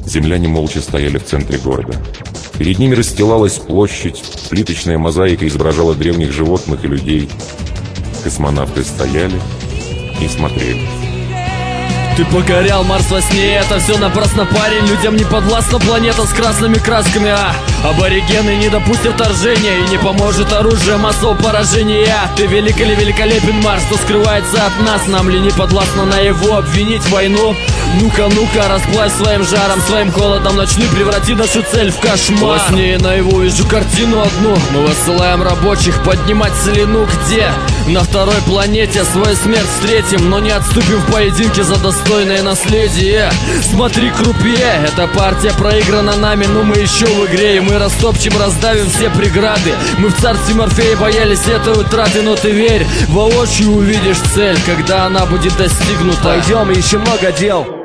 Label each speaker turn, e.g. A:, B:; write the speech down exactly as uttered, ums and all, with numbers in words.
A: Земляне молча стояли в центре города. Перед ними расстилалась площадь, плиточная мозаика изображала древних животных и людей. Космонавты стояли и смотрели.
B: Ты покорял Марс во сне, это все напрасно, парень. Людям не подвластна планета с красными красками, а аборигены не допустят вторжения, и не поможет оружие массового поражения. Ты велик или великолепен, Марс, что скрывается от нас? Нам ли не подвластно на его обвинить войну? Ну-ка, ну-ка, расплавь своим жаром, своим холодом ночным, преврати нашу цель в кошмар. Во сне и наяву вижу картину одну. Мы высылаем рабочих поднимать целину. Где? На второй планете свою смерть встретим, но не отступим в поединке за достойное наследие. Смотри, крупье, эта партия проиграна нами, но мы еще в игре, и мы растопчем, раздавим все преграды. Мы в царстве Морфея боялись этой утраты, но ты верь, воочию увидишь цель, когда она будет достигнута.
C: Пойдем, еще много дел.